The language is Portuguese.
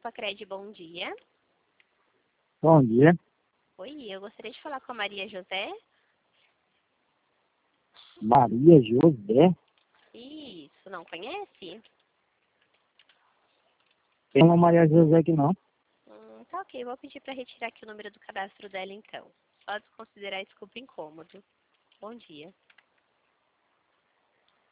Facred, bom dia. Bom dia. Oi, eu gostaria de falar com a Maria José. Maria José? Isso, não conhece? Tem uma Maria José aqui não. Tá ok, vou pedir para retirar aqui o número do cadastro dela então. Só desconsiderar desculpa incômodo. Bom dia.